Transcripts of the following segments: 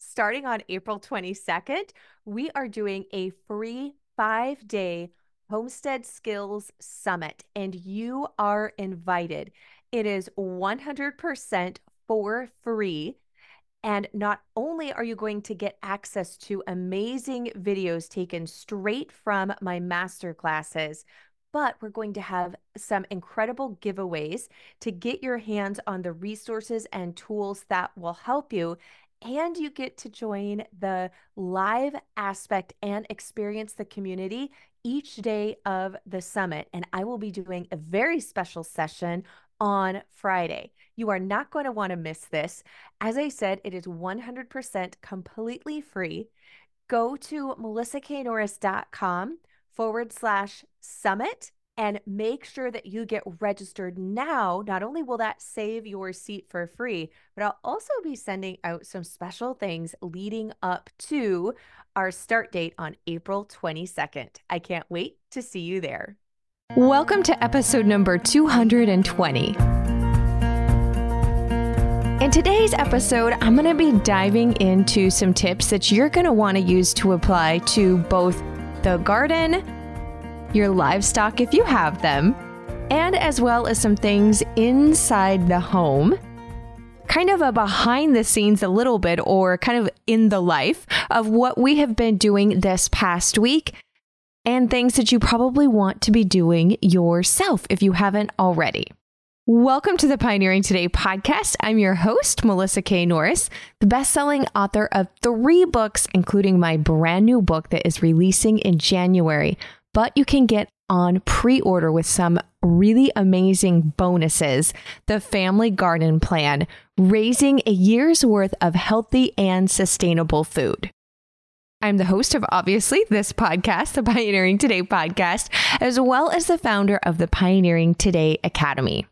starting on April 22nd, we are doing a free 5-day Homestead Skills Summit, and you are invited. It is 100% for free. And not only are you going to get access to amazing videos taken straight from my master classes, but we're going to have some incredible giveaways to get your hands on the resources and tools that will help you. And you get to join the live aspect and experience the community each day of the summit. And I will be doing a very special session on Friday. You are not going to want to miss this. As I said, it is 100% completely free. Go to melissaknorris.com/summit and make sure that you get registered now. Not only will that save your seat for free, but I'll also be sending out some special things leading up to our start date on April 22nd. I can't wait to see you there. Welcome to episode number 220. In today's episode, I'm going to be diving into some tips that you're going to want to use to apply to both the garden, your livestock if you have them, and as well as some things inside the home. Kind of a behind the scenes a little bit, or kind of in the life of what we have been doing this past week, and things that you probably want to be doing yourself if you haven't already. Welcome to the Pioneering Today podcast. I'm your host, Melissa K. Norris, the best-selling author of 3 books, including my brand new book that is releasing in January. But you can get on pre-order with some really amazing bonuses. The Family Garden Plan, raising a year's worth of healthy and sustainable food. I'm the host of, obviously, this podcast, the Pioneering Today podcast, as well as the founder of the Pioneering Today Academy.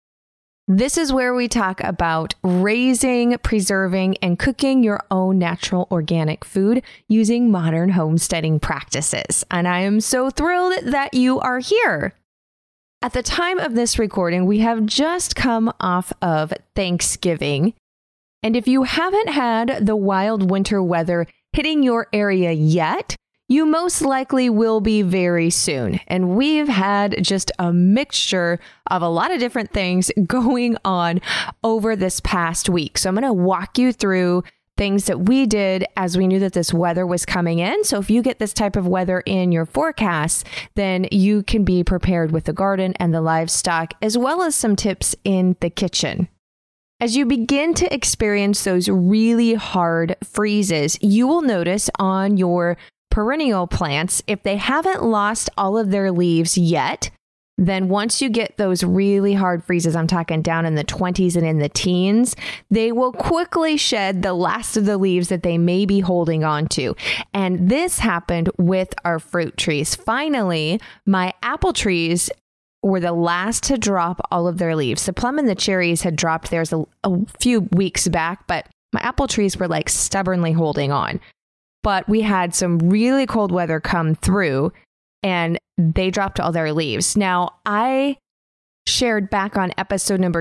This is where we talk about raising, preserving, and cooking your own natural organic food using modern homesteading practices. And I am so thrilled that you are here. At the time of this recording, we have just come off of Thanksgiving. And if you haven't had the wild winter weather hitting your area yet, you most likely will be very soon. And we've had just a mixture of a lot of different things going on over this past week. So I'm going to walk you through things that we did as we knew that this weather was coming in. So if you get this type of weather in your forecast, then you can be prepared with the garden and the livestock, as well as some tips in the kitchen. As you begin to experience those really hard freezes, you will notice on your perennial plants, if they haven't lost all of their leaves yet, then once you get those really hard freezes, I'm talking down in the 20s and in the teens, they will quickly shed the last of the leaves that they may be holding on to. And this happened with our fruit trees. Finally, my apple trees were the last to drop all of their leaves. The plum and the cherries had dropped theirs a few weeks back, but my apple trees were like stubbornly holding on. But we had some really cold weather come through and they dropped all their leaves. Now, I shared back on episode number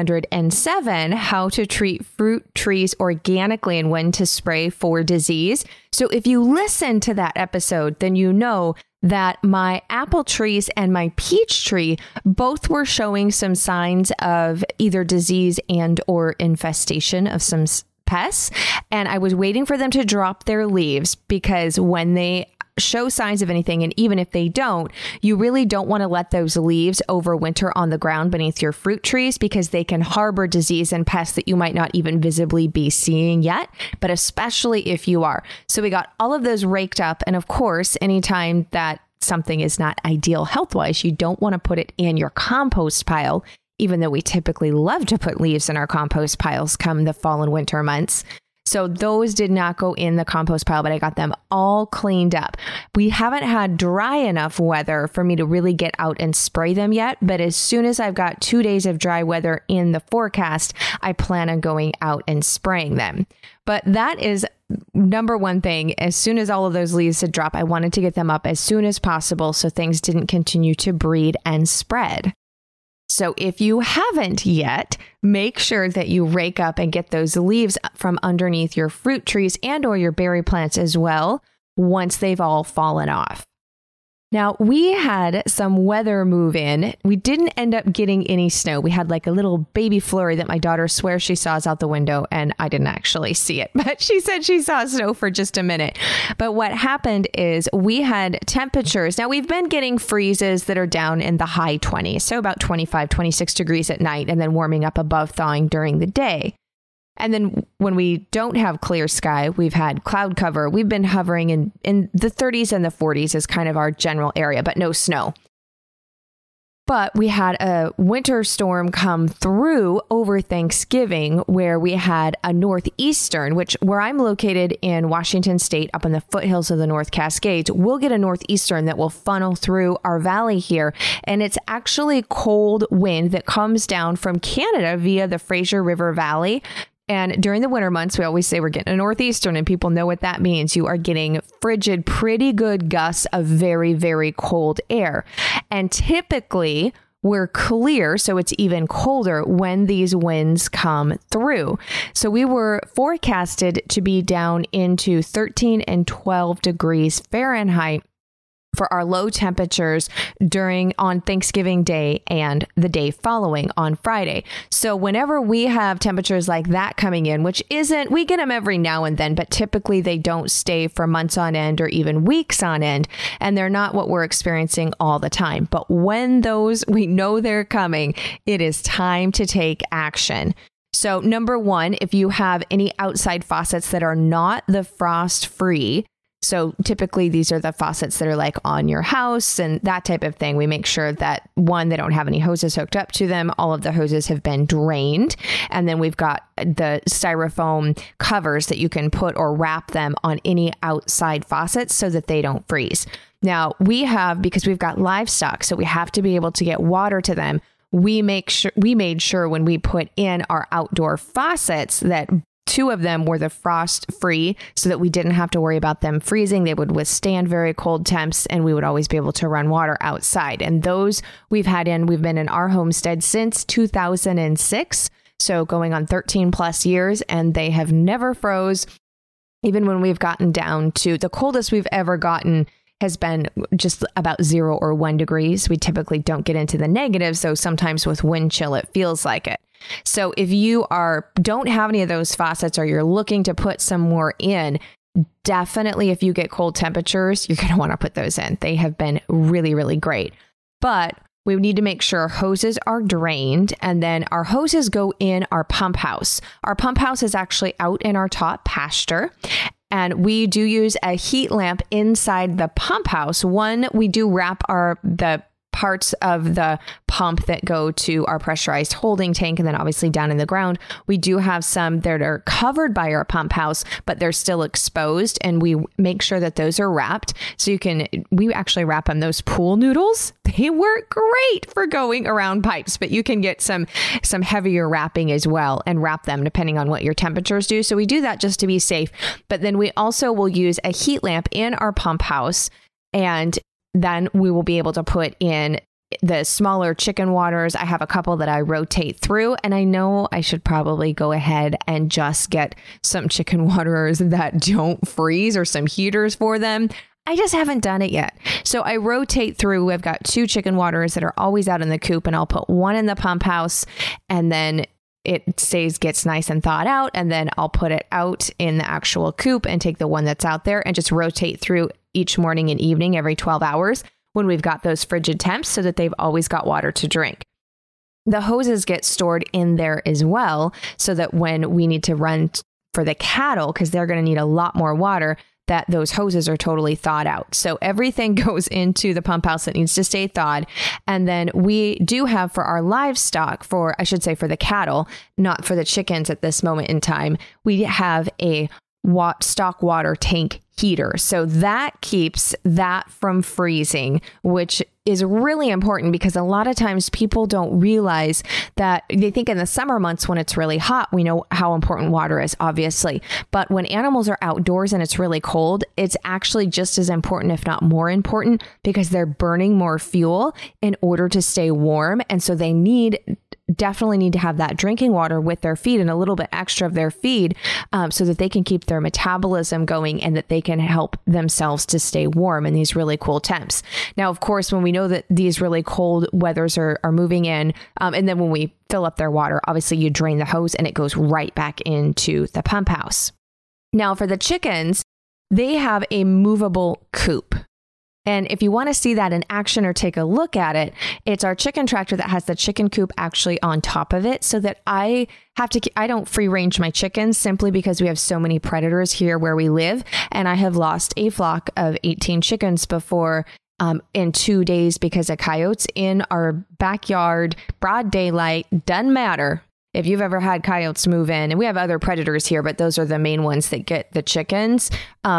207 how to treat fruit trees organically and when to spray for disease. So if you listen to that episode, then you know that my apple trees and my peach tree both were showing some signs of either disease and or infestation of some pests. And I was waiting for them to drop their leaves because when they show signs of anything, and even if they don't, you really don't want to let those leaves overwinter on the ground beneath your fruit trees because they can harbor disease and pests that you might not even visibly be seeing yet, but especially if you are. So we got all of those raked up. And of course, anytime that something is not ideal health-wise, you don't want to put it in your compost pile, even though we typically love to put leaves in our compost piles come the fall and winter months. So those did not go in the compost pile, but I got them all cleaned up. We haven't had dry enough weather for me to really get out and spray them yet. But as soon as I've got 2 days of dry weather in the forecast, I plan on going out and spraying them. But that is number one thing. As soon as all of those leaves had dropped, I wanted to get them up as soon as possible so things didn't continue to breed and spread. So if you haven't yet, make sure that you rake up and get those leaves from underneath your fruit trees and or your berry plants as well once they've all fallen off. Now, we had some weather move in. We didn't end up getting any snow. We had like a little baby flurry that my daughter swears she saw out the window, and I didn't actually see it, but she said she saw snow for just a minute. But what happened is we had temperatures. Now, we've been getting freezes that are down in the high 20s, so about 25, 26 degrees at night, and then warming up above thawing during the day. And then when we don't have clear sky, we've had cloud cover. We've been hovering in the 30s and the 40s is kind of our general area, but no snow. But we had a winter storm come through over Thanksgiving where we had a northeastern, which where I'm located in Washington State up in the foothills of the North Cascades, we'll get a northeastern that will funnel through our valley here. And it's actually cold wind that comes down from Canada via the Fraser River Valley. And during the winter months, we always say we're getting a northeastern, and people know what that means. You are getting frigid, pretty good gusts of very, very cold air. And typically we're clear, so it's even colder when these winds come through. So we were forecasted to be down into 13 and 12 degrees Fahrenheit for our low temperatures on Thanksgiving Day and the day following on Friday. So whenever we have temperatures like that coming in, which isn't, we get them every now and then, but typically they don't stay for months on end or even weeks on end. And they're not what we're experiencing all the time. But when we know they're coming, it is time to take action. So number one, if you have any outside faucets that are not the frost free, so typically these are the faucets that are like on your house and that type of thing. We make sure that one, they don't have any hoses hooked up to them. All of the hoses have been drained. And then we've got the styrofoam covers that you can put or wrap them on any outside faucets so that they don't freeze. Now because we've got livestock, so we have to be able to get water to them. We made sure when we put in our outdoor faucets that 2 of them were the frost free so that we didn't have to worry about them freezing. They would withstand very cold temps and we would always be able to run water outside. And those we've been in our homestead since 2006. So going on 13 plus years, and they have never froze. Even when we've gotten down to the coldest we've ever gotten has been just about 0 or 1 degrees. We typically don't get into the negatives, so sometimes with wind chill, it feels like it. So if you don't have any of those faucets or you're looking to put some more in, definitely if you get cold temperatures, you're going to want to put those in. They have been really, really great. But we need to make sure hoses are drained, and then our hoses go in our pump house. Our pump house is actually out in our top pasture. And we do use a heat lamp inside the pump house. One, we do wrap the parts of the pump that go to our pressurized holding tank, and then obviously down in the ground. We do have some that are covered by our pump house, but they're still exposed, and we make sure that those are wrapped. So we actually wrap them. Those pool noodles, they work great for going around pipes, but you can get some heavier wrapping as well and wrap them depending on what your temperatures do. So we do that just to be safe. But then we also will use a heat lamp in our pump house, and then we will be able to put in the smaller chicken waters. I have a couple that I rotate through, and I know I should probably go ahead and just get some chicken waters that don't freeze or some heaters for them. I just haven't done it yet. So I rotate through. I've got 2 chicken waters that are always out in the coop, and I'll put one in the pump house, and then it gets nice and thawed out, and then I'll put it out in the actual coop and take the one that's out there and just rotate through each morning and evening every 12 hours when we've got those frigid temps so that they've always got water to drink. The hoses get stored in there as well so that when we need to run for the cattle, because they're going to need a lot more water, that those hoses are totally thawed out. So everything goes into the pump house that needs to stay thawed. And then we do have for our livestock, for the cattle, not for the chickens at this moment in time, we have a stock water tank heater. So that keeps that from freezing, which is really important because a lot of times people don't realize that. They think in the summer months when it's really hot, we know how important water is, obviously. But when animals are outdoors and it's really cold, it's actually just as important, if not more important, because they're burning more fuel in order to stay warm. And so they definitely need to have that drinking water with their feed and a little bit extra of their feed so that they can keep their metabolism going and that they can help themselves to stay warm in these really cool temps. Now, of course, when we know that these really cold weathers are moving in, and then when we fill up their water, obviously you drain the hose and it goes right back into the pump house. Now, for the chickens, they have a movable coop. And if you want to see that in action or take a look at it, it's our chicken tractor that has the chicken coop actually on top of it, so that I don't free range my chickens simply because we have so many predators here where we live. And I have lost a flock of 18 chickens before in 2 days because of coyotes in our backyard, broad daylight. Doesn't matter if you've ever had coyotes move in, and we have other predators here, but those are the main ones that get the chickens.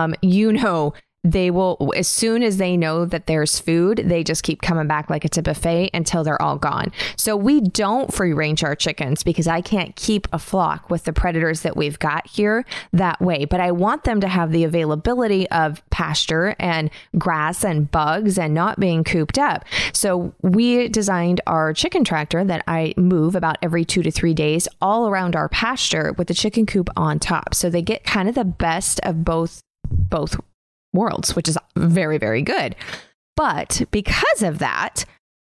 They will, as soon as they know that there's food, they just keep coming back like it's a buffet until they're all gone. So we don't free range our chickens because I can't keep a flock with the predators that we've got here that way. But I want them to have the availability of pasture and grass and bugs and not being cooped up. So we designed our chicken tractor that I move about every 2 to 3 days all around our pasture with the chicken coop on top. So they get kind of the best of both worlds, which is very, very good. But because of that,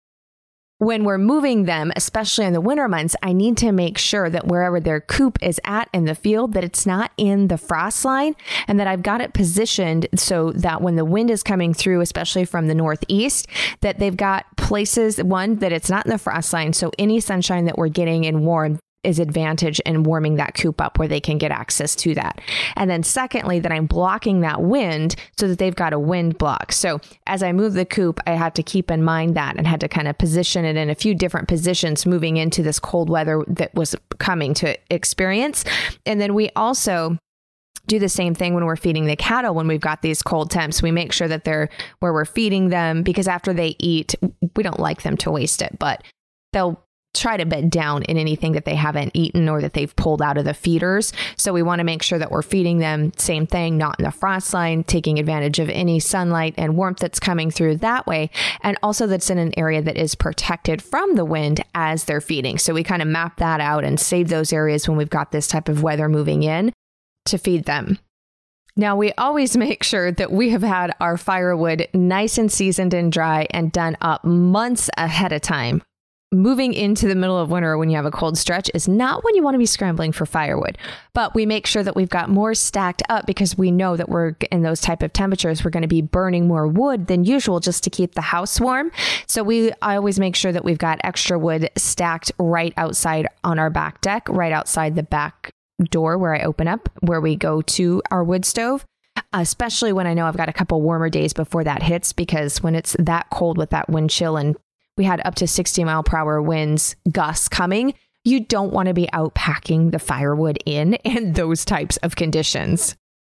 when we're moving them, especially in the winter months, I need to make sure that wherever their coop is at in the field, that it's not in the frost line, and that I've got it positioned so that when the wind is coming through, especially from the northeast, that they've got places, one, that it's not in the frost line. So any sunshine that we're getting in warm is advantage in warming that coop up where they can get access to that. And then secondly, that I'm blocking that wind so that they've got a wind block. So as I move the coop, I had to keep in mind that and had to kind of position it in a few different positions moving into this cold weather that was coming to experience. And then we also do the same thing when we're feeding the cattle. When we've got these cold temps, we make sure that they're where we're feeding them, because after they eat, we don't like them to waste it, but they'll try to bed down in anything that they haven't eaten or that they've pulled out of the feeders. So we want to make sure that we're feeding them, same thing, not in the frost line, taking advantage of any sunlight and warmth that's coming through that way. And also that's in an area that is protected from the wind as they're feeding. So we kind of map that out and save those areas when we've got this type of weather moving in to feed them. Now, we always make sure that we have had our firewood nice and seasoned and dry and done up months ahead of time. Moving into the middle of winter when you have a cold stretch is not when you want to be scrambling for firewood, but we make sure that we've got more stacked up because we know that we're in those type of temperatures. We're going to be burning more wood than usual just to keep the house warm. So I always make sure that we've got extra wood stacked right outside on our back deck, right outside the back door where I open up, where we go to our wood stove. Especially when I know I've got a couple warmer days before that hits, because when it's that cold with that wind chill and we had up to 60-mile-per-hour winds, gusts coming, you don't want to be out packing the firewood in those types of conditions.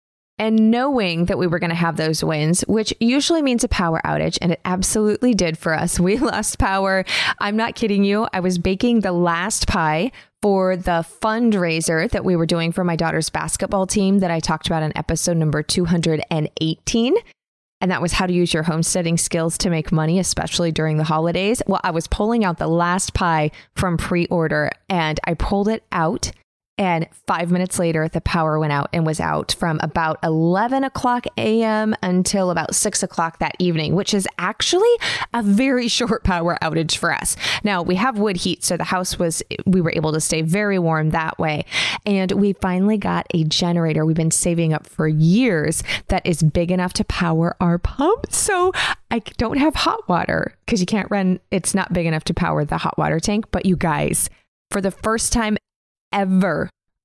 And knowing that we were going to have those winds, which usually means a power outage, and it absolutely did for us. We lost power. I'm not kidding you. I was baking the last pie for the fundraiser that we were doing for my daughter's basketball team that I talked about in episode number 218. And that was how to use your homesteading skills to make money, especially during the holidays. Well, I was pulling out the last pie from pre-order, and I pulled it out. And 5 minutes later, the power went out and was out from about 11 o'clock a.m. until about 6 o'clock that evening, which is actually a very short power outage for us. Now, we have wood heat, so we were able to stay very warm that way. And we finally got a generator we've been saving up for years that is big enough to power our pump. So I don't have hot water because you can't it's not big enough to power the hot water tank. But you guys, for the first time ever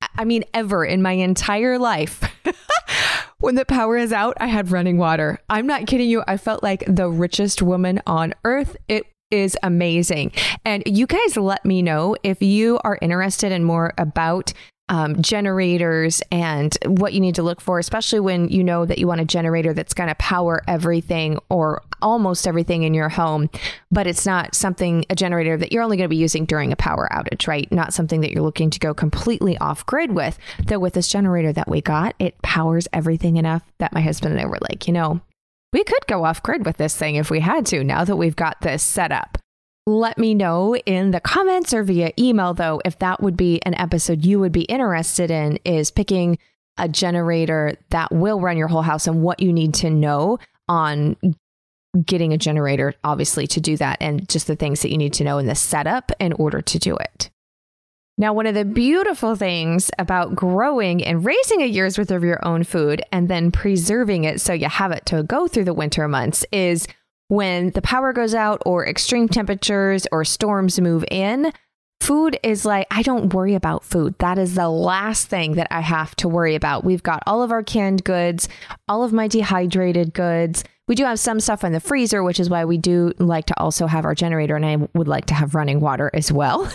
in my entire life, when the power is out, I had running water. I'm not kidding you. I felt like the richest woman on earth. It is amazing. And you guys let me know if you are interested in more about generators and what you need to look for, especially when you know that you want a generator that's going to power everything or almost everything in your home, but it's not a generator that you're only going to be using during a power outage, right? Not something that you're looking to go completely off grid with. Though with this generator that we got, it powers everything enough that my husband and I were like, we could go off grid with this thing if we had to, now that we've got this set up. Let me know in the comments or via email, though, if that would be an episode you would be interested in, is picking a generator that will run your whole house and what you need to know on getting a generator, obviously, to do that, and just the things that you need to know in the setup in order to do it. Now, one of the beautiful things about growing and raising a year's worth of your own food and then preserving it so you have it to go through the winter months is when the power goes out or extreme temperatures or storms move in, food is like, I don't worry about food. That is the last thing that I have to worry about. We've got all of our canned goods, all of my dehydrated goods. We do have some stuff in the freezer, which is why we do like to also have our generator, and I would like to have running water as well.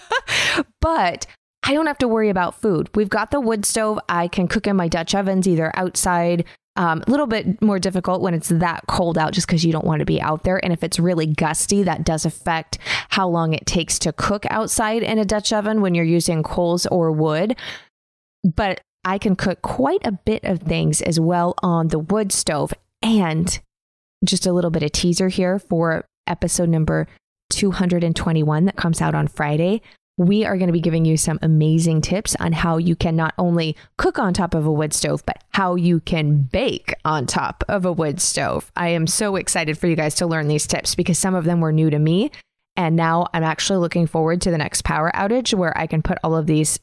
But I don't have to worry about food. We've got the wood stove. I can cook in my Dutch ovens, either outside. A little bit more difficult when it's that cold out, just because you don't want to be out there. And if it's really gusty, that does affect how long it takes to cook outside in a Dutch oven when you're using coals or wood. But I can cook quite a bit of things as well on the wood stove. And just a little bit of teaser here for episode number 221 that comes out on Friday. We are going to be giving you some amazing tips on how you can not only cook on top of a wood stove, but how you can bake on top of a wood stove. I am so excited for you guys to learn these tips because some of them were new to me. And now I'm actually looking forward to the next power outage where I can put all of these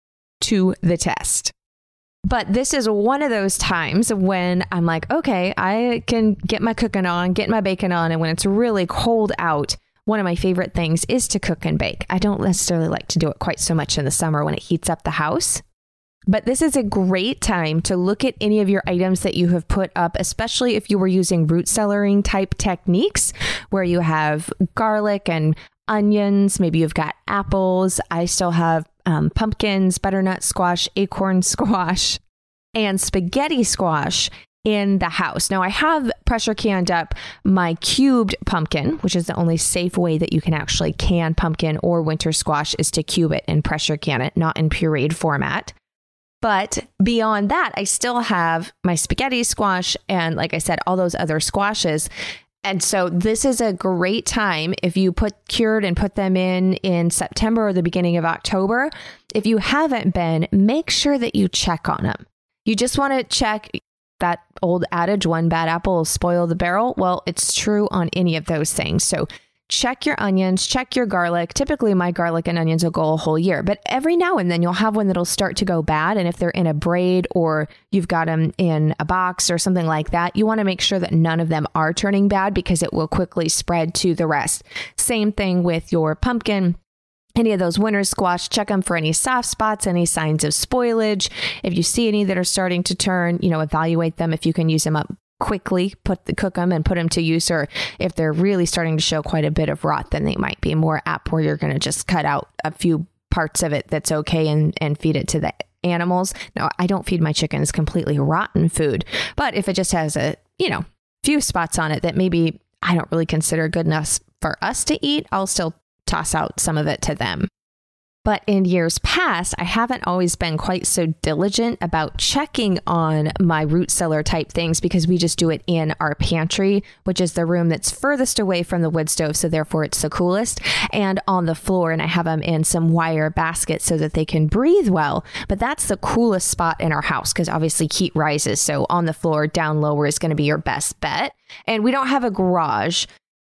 to the test. But this is one of those times when I'm like, okay, I can get my cooking on, get my baking on. And when it's really cold out, one of my favorite things is to cook and bake. I don't necessarily like to do it quite so much in the summer when it heats up the house. But this is a great time to look at any of your items that you have put up, especially if you were using root cellaring type techniques where you have garlic and onions. Maybe you've got apples. I still have pumpkins, butternut squash, acorn squash, and spaghetti squash in the house. Now I have pressure canned up my cubed pumpkin, which is the only safe way that you can actually can pumpkin or winter squash is to cube it and pressure can it, not in pureed format. But beyond that, I still have my spaghetti squash and, like I said, all those other squashes. And so this is a great time if you cured and put them in September or the beginning of October. If you haven't been, make sure that you check on them. You just want to check. That old adage, one bad apple will spoil the barrel. Well, it's true on any of those things. So check your onions, check your garlic. Typically, my garlic and onions will go a whole year, but every now and then you'll have one that'll start to go bad. And if they're in a braid or you've got them in a box or something like that, you want to make sure that none of them are turning bad because it will quickly spread to the rest. Same thing with your pumpkin. Any of those winter squash, check them for any soft spots, any signs of spoilage. If you see any that are starting to turn, evaluate them. If you can use them up quickly, cook them and put them to use. Or if they're really starting to show quite a bit of rot, then they might be more apt where you're going to just cut out a few parts of it that's okay and feed it to the animals. Now, I don't feed my chickens completely rotten food, but if it just has a, few spots on it that maybe I don't really consider good enough for us to eat, I'll still toss out some of it to them. But in years past, I haven't always been quite so diligent about checking on my root cellar type things because we just do it in our pantry, which is the room that's furthest away from the wood stove. So therefore it's the coolest, and on the floor. And I have them in some wire baskets so that they can breathe well. But that's the coolest spot in our house because obviously heat rises. So on the floor, down lower is going to be your best bet. And we don't have a garage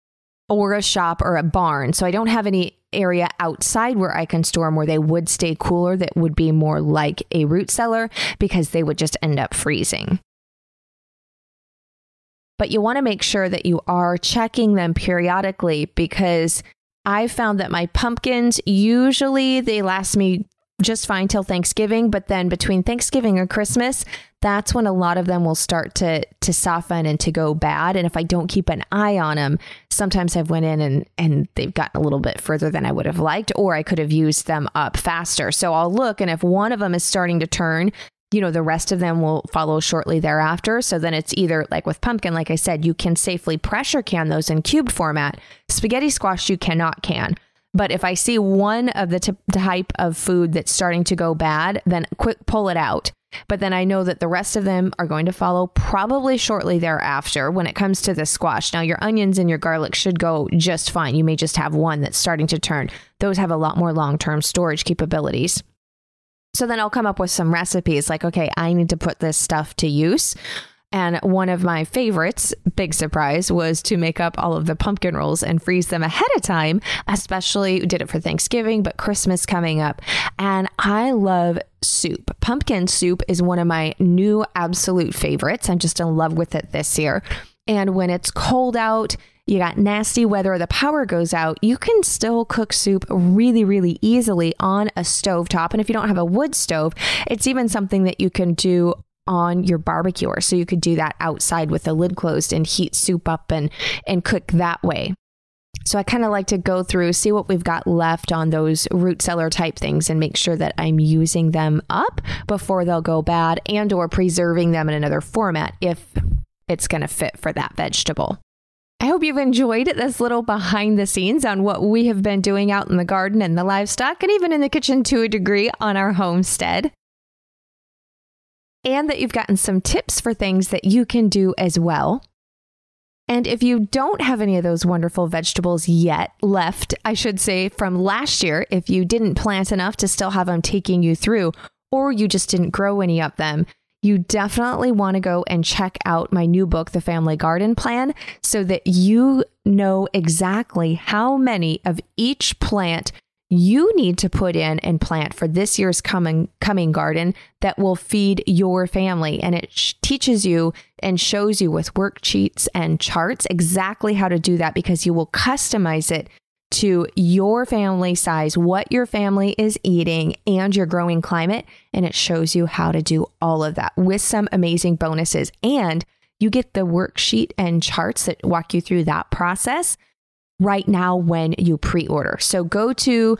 or a shop or a barn. So I don't have any area outside where I can store them where they would stay cooler that would be more like a root cellar because they would just end up freezing. But you want to make sure that you are checking them periodically because I found that my pumpkins, usually they last me just fine till Thanksgiving. But then between Thanksgiving and Christmas, that's when a lot of them will start to soften and to go bad. And if I don't keep an eye on them, sometimes I've went in and they've gotten a little bit further than I would have liked, or I could have used them up faster. So I'll look, and if one of them is starting to turn, the rest of them will follow shortly thereafter. So then it's either like with pumpkin, like I said, you can safely pressure can those in cubed format. Spaghetti squash, you cannot can. But if I see one of the type of food that's starting to go bad, then quick pull it out. But then I know that the rest of them are going to follow probably shortly thereafter when it comes to the squash. Now, your onions and your garlic should go just fine. You may just have one that's starting to turn. Those have a lot more long-term storage capabilities. So then I'll come up with some recipes like, okay, I need to put this stuff to use. And one of my favorites, big surprise, was to make up all of the pumpkin rolls and freeze them ahead of time, especially did it for Thanksgiving, but Christmas coming up. And I love soup. Pumpkin soup is one of my new absolute favorites. I'm just in love with it this year. And when it's cold out, you got nasty weather, the power goes out, you can still cook soup really, really easily on a stovetop. And if you don't have a wood stove, it's even something that you can do on your barbecuer. So you could do that outside with the lid closed and heat soup up and cook that way. So I kind of like to go through, see what we've got left on those root cellar type things and make sure that I'm using them up before they'll go bad, and or preserving them in another format if it's going to fit for that vegetable. I hope you've enjoyed this little behind the scenes on what we have been doing out in the garden and the livestock and even in the kitchen to a degree on our homestead. And that you've gotten some tips for things that you can do as well. And if you don't have any of those wonderful vegetables yet left, I should say, from last year, if you didn't plant enough to still have them taking you through, or you just didn't grow any of them, you definitely want to go and check out my new book, The Family Garden Plan, so that you know exactly how many of each plant you need to put in and plant for this year's coming garden that will feed your family. And it teaches you and shows you with worksheets and charts exactly how to do that, because you will customize it to your family size, what your family is eating, and your growing climate. And it shows you how to do all of that with some amazing bonuses. And you get the worksheet and charts that walk you through that process right now when you pre-order. So go to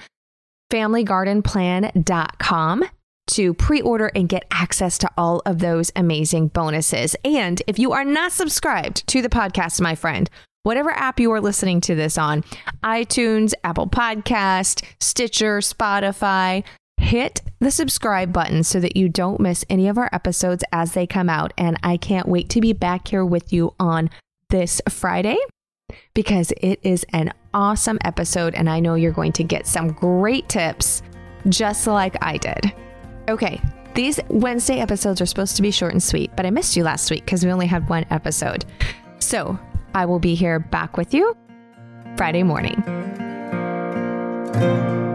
familygardenplan.com to pre-order and get access to all of those amazing bonuses. And if you are not subscribed to the podcast, my friend, whatever app you are listening to this on, iTunes, Apple Podcast, Stitcher, Spotify, hit the subscribe button so that you don't miss any of our episodes as they come out. And I can't wait to be back here with you on this Friday, because it is an awesome episode and I know you're going to get some great tips just like I did. Okay, these Wednesday episodes are supposed to be short and sweet, but I missed you last week because we only had one episode. So I will be here back with you Friday morning.